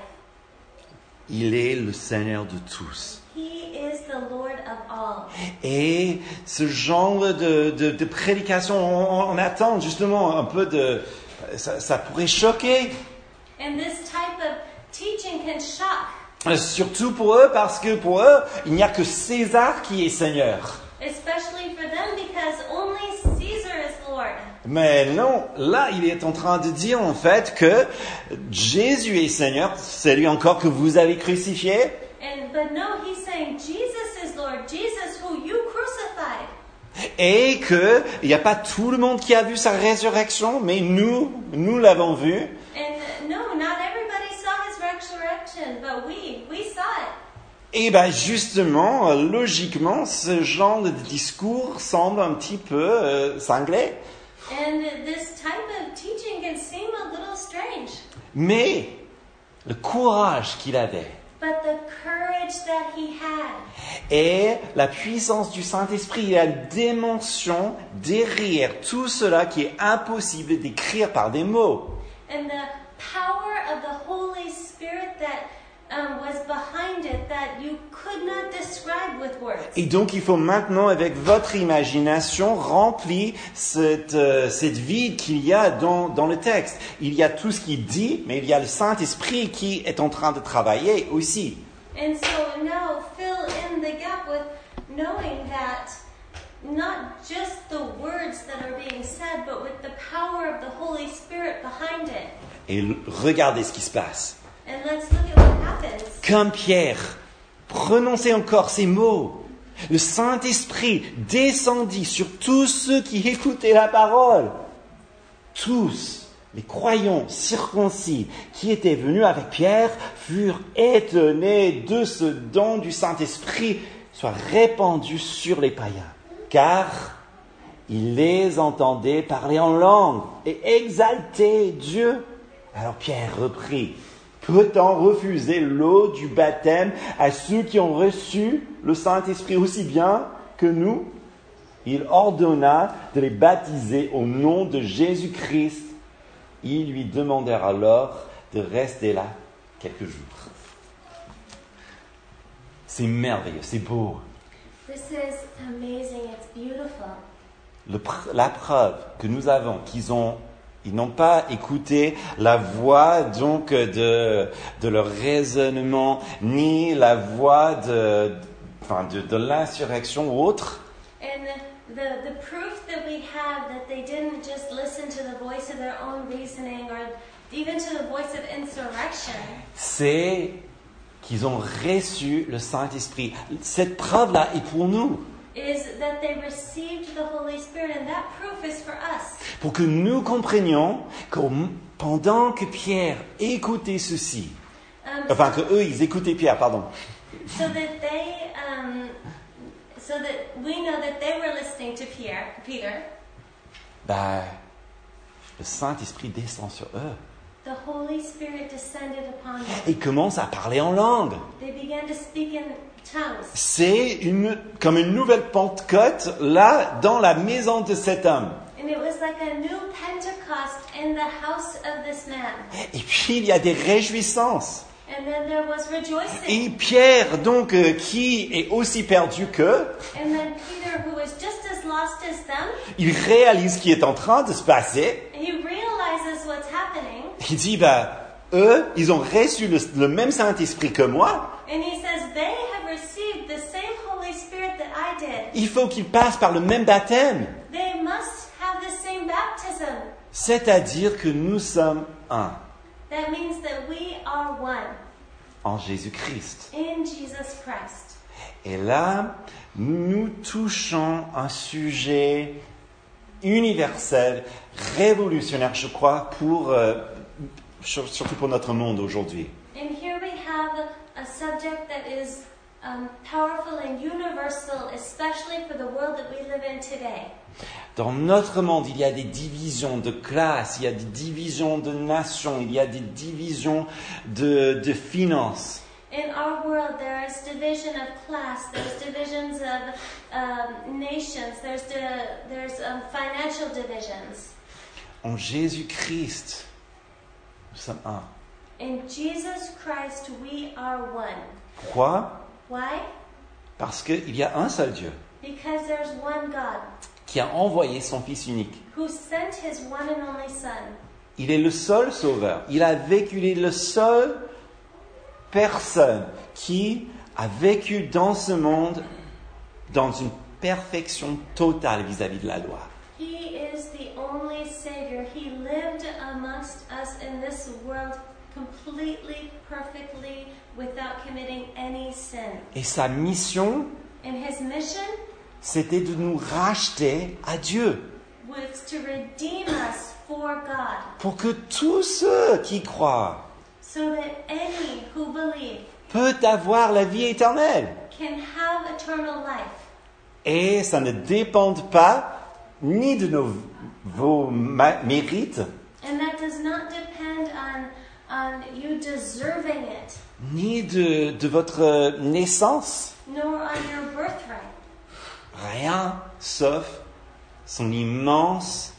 Il est le Seigneur de tous. He is the Lord of all. Et ce genre de, de, de prédication, on, on attend justement un peu de... Ça, ça pourrait choquer. And this type of teaching can shock, Surtout pour eux, parce que pour eux, il n'y a que César qui est Seigneur. especially for them because only Caesar is Lord. Mais non, là, il est en train de dire en fait que Jésus est Seigneur, c'est lui encore que vous avez crucifié. And but no, he's saying Jesus is Lord, Jesus who you crucified. Et que il n'y a pas tout le monde qui a vu sa résurrection, mais nous, nous l'avons vu. And no, not everybody saw his resurrection, but we, we saw it. Et ben justement, logiquement, ce genre de discours semble un petit peu euh, cinglé. And this type of teaching can seem a little strange. Mais le courage qu'il avait, But but the courage that he had. Et la puissance du Saint-Esprit, il y a une dimension derrière tout cela qui est impossible d'écrire par des mots. And the power of the Holy Spirit that um, was behind it that you could not describe with words. Et donc il faut maintenant, avec votre imagination, remplir cette, euh, cette vide qu'il y a dans, dans le texte. Il y a tout ce qui dit, mais il y a le Saint-Esprit qui est en train de travailler aussi. And so now fill in the gap with knowing that not just the words that are being said, but with the power of the Holy Spirit behind it. Et l- regardez ce qui se passe. And let's look at what happens. Comme Pierre prononçait encore ces mots, le Saint-Esprit descendit sur tous ceux qui écoutaient la parole. Tous les croyants circoncis qui étaient venus avec Pierre furent étonnés de ce don du Saint-Esprit soit répandu sur les païens, car ils les entendaient parler en langue et exalter Dieu. Alors Pierre reprit. Peut-on refuser l'eau du baptême à ceux qui ont reçu le Saint-Esprit aussi bien que nous? Il ordonna de les baptiser au nom de Jésus-Christ. Ils lui demandèrent alors de rester là quelques jours. C'est merveilleux, c'est beau. This is amazing. It's beautiful. Le pr- la preuve que nous avons qu'ils ont Ils n'ont pas écouté la voix donc de, de leur raisonnement, ni la voix de, enfin, de, de l'insurrection ou autre. And the, the proof that we have that they didn't just listen to the voice of their own reasoning or even to the voice of insurrection, C'est qu'ils ont reçu le Saint-Esprit. Cette preuve-là est pour nous. is that they received the Holy Spirit, and that proof is for us. Pour que nous comprenions que pendant que Pierre écoutait ceci, Um, enfin que eux ils écoutaient Pierre, pardon. so that they, um, so that we know that they were listening to Pierre, Peter. Ben, le Saint-Esprit descend sur eux The Holy Spirit descended upon them. et commence à parler en langue. They began to speak in tongues. C'est une, comme une nouvelle Pentecôte là dans la maison de cet homme. And it was like a new Pentecost in the house of this man. Et puis il y a des réjouissances. And then there was rejoicing. Et Pierre donc euh, qui est aussi perdu qu'eux, And then Peter, who was just as lost as them, il réalise ce qui est en train de se passer. he realizes what's happening. Il dit ben eux ils ont reçu le, le même Saint-Esprit que moi. And he says, they have received the same Holy Spirit that I did. Il faut qu'ils passent par le même baptême. They must have the same baptism. C'est-à-dire que nous sommes un That means that we are one en Jésus-Christ. in Jesus Christ. Et là, nous touchons un sujet universel, révolutionnaire, je crois, pour, euh, surtout pour notre monde aujourd'hui. And here we have a subject that is um, powerful and universal, especially for the world that we live in today. Dans notre monde, il y a des divisions de classes, il y a des divisions de nations, il y a des divisions de, de finances. In our world, there's division of class, there's divisions of um, nations, there's the, there's um, financial divisions. En Jésus-Christ, nous sommes un. In Jesus Christ, we are one. Pourquoi? Why? Parce qu'il y a un seul Dieu Because there's one God qui a envoyé son Fils unique. who sent his one and only Son. Il est le seul sauveur. Il a vécu, il est le seul personne qui a vécu dans ce monde dans une perfection totale vis-à-vis de la loi. He is the only Savior. He lived amongst us in this world completely, perfectly, without committing any sin. Et sa mission, And his mission c'était de nous racheter à Dieu. was to redeem us for God, Pour que tous ceux qui croient so that any who believe peuvent avoir la vie éternelle. can have eternal life. Et ça ne dépend pas ni de nos, vos ma- mérites, And that does not depend on on you deserving it, ni de, de votre naissance. nor on your birthright. Rien sauf son immense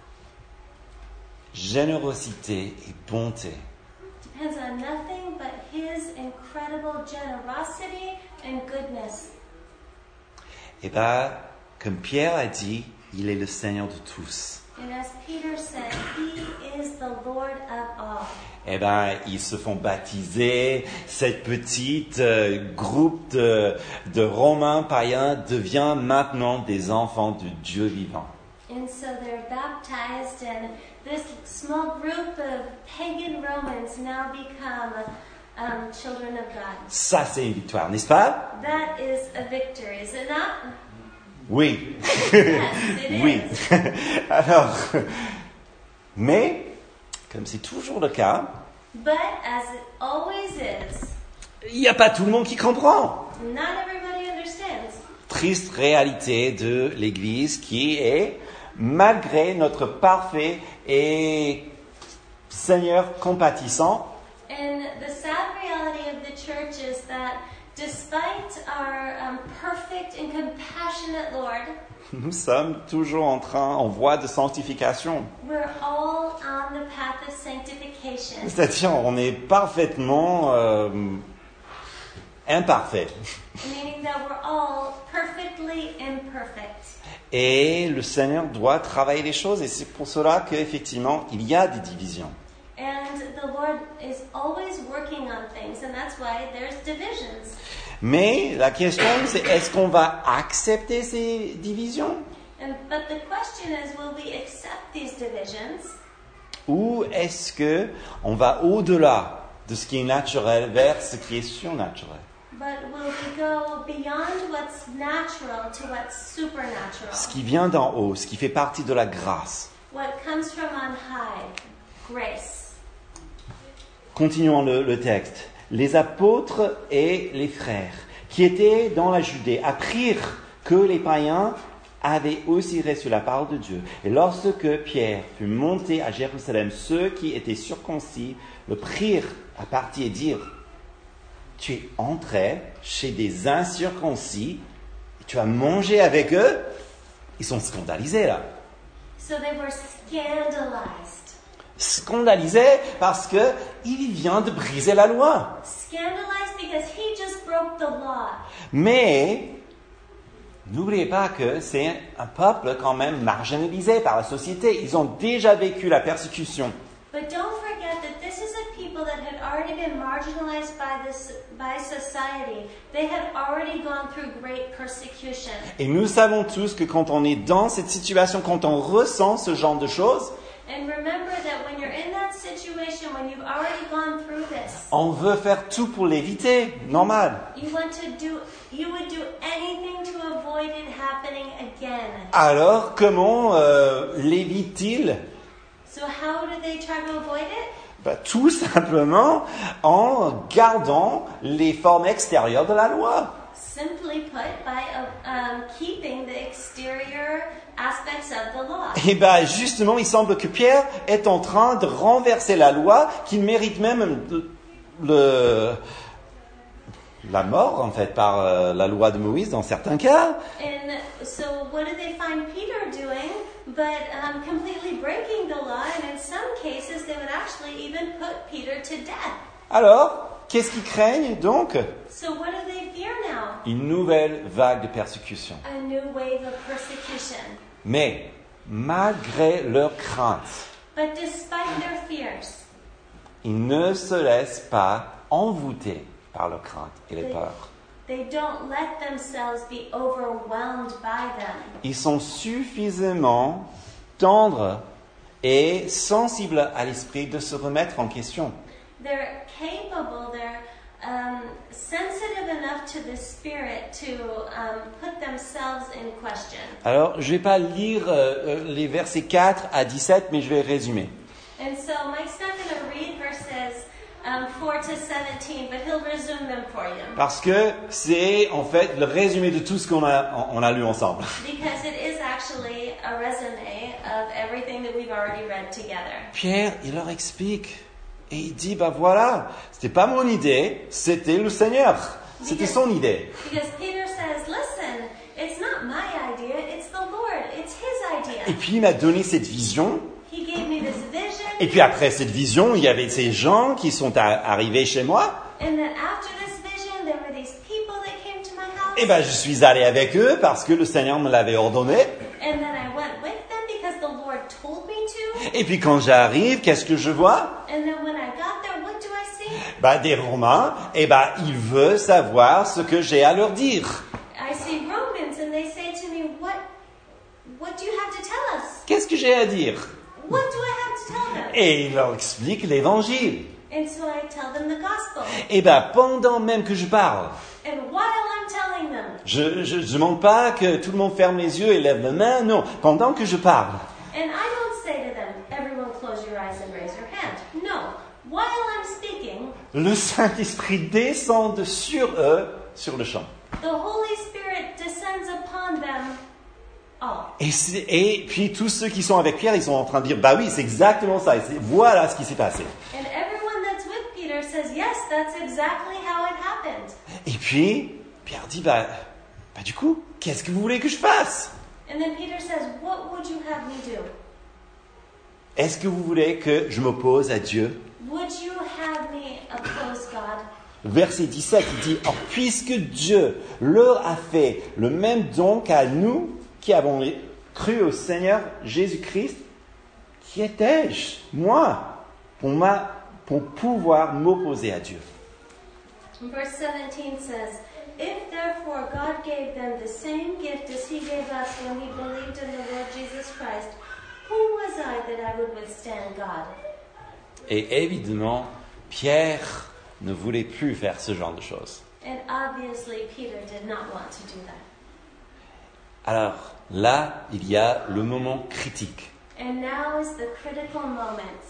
générosité et bonté. Depends on nothing but His incredible generosity and goodness. Et bien, comme Pierre a dit, il est le Seigneur de tous. And as Peter said, He is the Lord of all. Eh bien, ils se font baptiser. Cette petite euh, groupe de, de Romains païens devient maintenant des enfants du Dieu vivant. And so they're baptized, and this small group of pagan Romans now become um, children of God. Ça, c'est une victoire, n'est-ce pas? That is a victory, is it not? Oui. Yes, it Oui. is. Alors, mais, comme c'est toujours le cas, But as it always is, il n'y a pas tout le monde qui comprend. not everybody understands. Triste réalité de l'Église qui est, malgré notre parfait et Seigneur compatissant, And the sad reality of the church is that despite our um, perfect and compassionate Lord, nous sommes toujours en train, en voie de sanctification. we're all on the path of sanctification. C'est-à-dire, on est parfaitement euh, imparfait. Meaning that we're all perfectly imperfect. Et le Seigneur doit travailler les choses, et c'est pour cela qu'effectivement, il y a des divisions. And the Lord is always working on things, and that's why there's divisions. Mais la question, c'est est-ce qu'on va accepter ces divisions? And, but the question is, will we accept these divisions? Ou est-ce que on va au-delà de ce qui est naturel vers ce qui est surnaturel? But will we go beyond what's natural to what's supernatural? Ce qui vient d'en haut, ce qui fait partie de la grâce. What comes from on high? Grace. Continuons le, le texte. Les apôtres et les frères qui étaient dans la Judée apprirent que les païens avaient aussi reçu la parole de Dieu. Et lorsque Pierre fut monté à Jérusalem, ceux qui étaient circoncis le prirent à partie et dirent: tu es entré chez des incirconcis et tu as mangé avec eux? Ils sont scandalisés là. So they were scandalized. Scandalisés parce que il vient de briser la loi. Scandalized because he just broke the law. Mais n'oubliez pas que c'est un peuple quand même marginalisé par la société. Ils ont déjà vécu la persécution. But don't forget that this is a people that had already been marginalized by this by society. They had already gone through great persecution. Et nous savons tous que quand on est dans cette situation, quand on ressent ce genre de choses, And remember that when you're in that situation, when you've already gone through this, on veut faire tout pour l'éviter, normal. you want to do, you would do anything to avoid it happening again. Alors, comment euh, l'évite-t-il? So how do they try to avoid it? Ben, tout simplement en gardant les formes extérieures de la loi. Simply put, by uh, um, keeping the exterior aspects of the law. Et bien justement, il semble que Pierre est en train de renverser la loi qui mérite même le, le- la mort en fait par euh, la loi de Moïse dans certains cas. And so what do they find Peter doing? But um, completely breaking the law, and in some cases they would actually even put Peter to death. Alors, qu'est-ce qu'ils craignent donc? So what do they fear now? Une nouvelle vague de persécution. A new wave of persecution. Mais malgré leur crainte, But despite their fears, ils ne se laissent pas envoûter par leur crainte et les They- peurs. they don't let themselves be overwhelmed by them. Ils sont suffisamment tendres et sensibles à l'esprit de se remettre en question. They're capable, they're um, sensitive enough to the Spirit to um, put themselves in question. Alors, je ne vais pas lire euh, les versets quatre à dix-sept, mais je vais résumer. And so Mike's not going to read verses um, four to seventeen, but he'll resume them for you. Parce que c'est en fait le résumé de tout ce qu'on a, on a lu ensemble. Because it is actually a resume of everything that we've already read together. Pierre, il leur explique Et il dit, bah voilà, c'était pas mon idée, c'était le Seigneur. C'était son idée. Because Peter says, listen, it's not my idea, it's the Lord, it's his idea. Et puis il m'a donné cette vision. He gave me this vision. Et puis après cette vision, il y avait ces gens qui sont a- arrivés chez moi. And then after this vision, there were these people that came to my house. Et ben je suis allé avec eux parce que le Seigneur me l'avait ordonné. And then I went with them because the Lord told me to. Et puis quand j'arrive, qu'est-ce que je vois? And then when I got there, what do I see? Bah des Romains. Et ben ils veulent savoir ce que j'ai à leur dire. I see Romans and they say to me, what, what do you have to tell us? Qu'est-ce que j'ai à dire? What do I have to tell them? Et il leur explique l'Évangile. And so I tell them the gospel. Et ben pendant même que je parle, And while I'm telling them, je je je demande pas que tout le monde ferme les yeux et lève la main. Non, pendant que je parle. and I don't say to them, everyone close your eyes and raise your hand. No. While I'm speaking, Le Saint-Esprit descend sur eux sur le champ. the Holy Spirit descends upon them all. Et, c'est- et puis tous ceux qui sont avec Pierre, ils sont en train de dire, bah oui, c'est exactement ça. Et c'est- voilà ce qui s'est passé. And everyone that's with Peter says, yes, that's exactly how it happened. Et puis, Pierre dit, bah, bah du coup, qu'est-ce que vous voulez que je fasse? And then Peter says, what would you have me do? Est-ce que vous voulez que je m'oppose à Dieu? Would you have me oppose God? Verset dix-sept, il dit, or puisque Dieu leur a fait le même don qu'à nous qui avons cru au Seigneur Jésus-Christ, qui étais-je, moi, pour, ma, pour pouvoir m'opposer à Dieu? Verse seventeen says, if therefore God gave them the same gift as he gave us when we believed in the Lord Jesus Christ, who was I that I would withstand God? Et évidemment, Pierre ne voulait plus faire ce genre de choses. And obviously Peter did not want to do that. Alors là, il y a le moment critique. And now is the critical moment.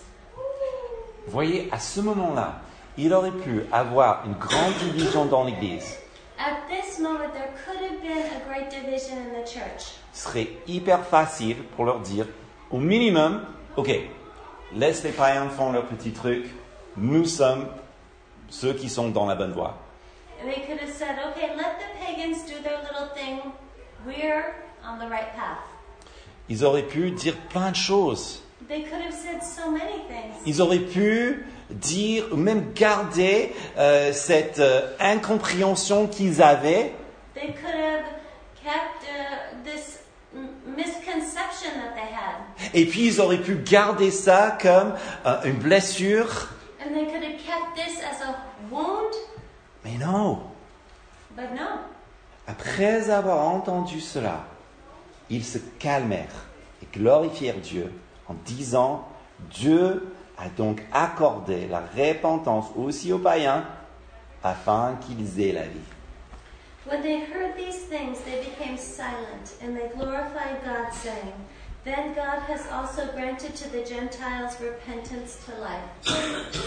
Vous voyez, à ce moment-là, il aurait pu avoir une grande division dans l'Église. At this moment there could have been a great division in the church. Ce serait hyper facile pour leur dire, au minimum, ok, laisse les païens faire leur petit truc, nous sommes ceux qui sont dans la bonne voie. And they could have said, okay, let the pagans do their little thing. We're on the right path. Ils auraient pu dire plein de choses. They could have said so many things. Ils auraient pu dire, ou même garder euh, cette euh, incompréhension qu'ils avaient. They could have kept uh, this m- misconception that they had. Et puis ils auraient pu garder ça comme euh, une blessure. And they could have kept this as a wound. Mais non. But no. Après avoir entendu cela, ils se calmèrent et glorifièrent Dieu en disant, Dieu a donc accordé la repentance aussi aux païens afin qu'ils aient la vie. When they heard these things, they became silent, and they glorified God, saying, then God has also granted to the Gentiles repentance to life.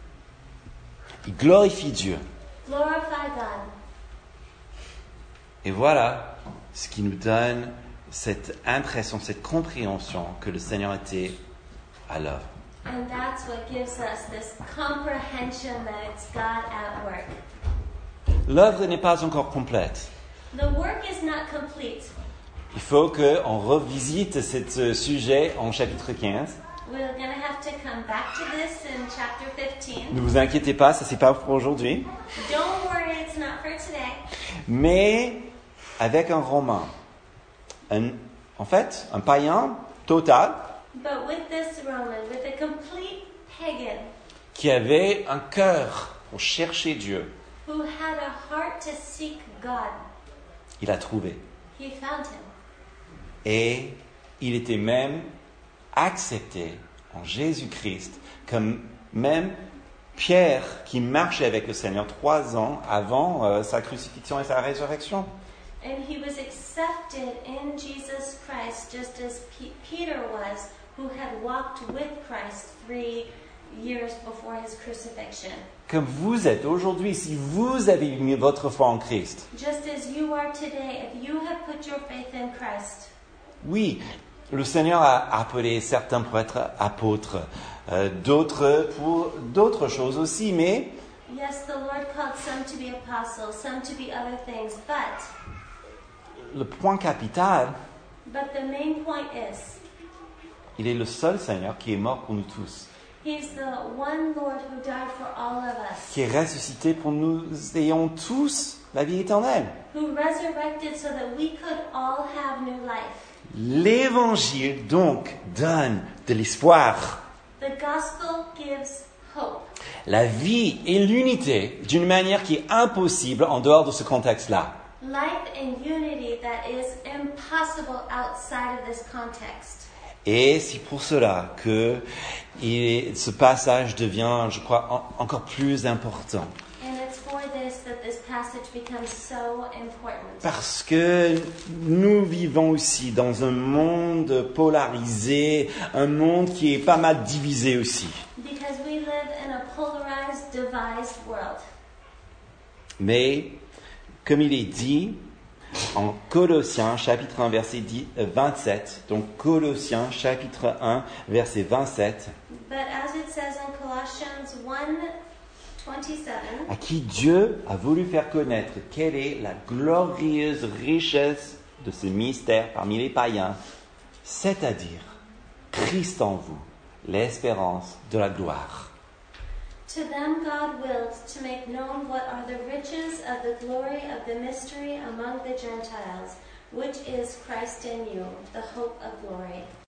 Ils glorifient Dieu. Glorify God. Et voilà ce qui nous donne cette impression, cette compréhension que le Seigneur était à l'œuvre. And that's what gives us this comprehension that it's God at work. L'œuvre n'est pas encore complète. The work is not complete. Il faut qu'on revisite ce sujet en chapitre quinze. We're going to have to come back to this in chapter fifteen. Ne vous inquiétez pas, ça c'est pas pour aujourd'hui. Don't worry, it's not for today. Mais avec un Romain, un, en fait, un païen total, But with this Roman, with a complete pagan qui avait un cœur pour chercher Dieu, who had a heart to seek God, il a trouvé. he found him. Et il était même accepté en Jésus-Christ, comme même Pierre qui marchait avec le Seigneur trois ans avant euh, sa crucifixion et sa résurrection. And he was accepted in Jesus Christ just as P- Peter was, who had walked with Christ three years before his crucifixion. Comme vous êtes aujourd'hui, si vous avez mis votre foi en Christ, Just as you are today, if you have put your faith in Christ. oui, le Seigneur a appelé certains pour être apôtres, euh, d'autres pour d'autres choses aussi, mais Yes, the Lord called some to be apostles, some to be other things, but le point capital, but the main point is il est le seul Seigneur qui est mort pour nous tous, He's the one Lord who died for all of us, qui est ressuscité pour nous ayons tous la vie éternelle. who resurrected so that we could all have new life. L'évangile donc donne de l'espoir, The gospel gives hope, la vie et l'unité d'une manière qui est impossible en dehors de ce contexte-là. life and unity that is impossible outside of this context. Et c'est pour cela que il- ce passage devient, je crois, en- encore plus important. And it's for this that this passage becomes so important. Parce que nous vivons aussi dans un monde polarisé, un monde qui est pas mal divisé aussi. Because we live in a polarized, divided world. Mais, comme il est dit en Colossiens chapitre un verset dix, euh, vingt-sept, donc Colossiens chapitre un verset vingt-sept, But as it says in Colossians one twenty-seven, à qui Dieu a voulu faire connaître quelle est la glorieuse richesse de ce mystère parmi les païens, c'est-à-dire Christ en vous, l'espérance de la gloire. to them God willed to make known what are the riches of the glory of the mystery among the Gentiles, which is Christ in you, the hope of glory.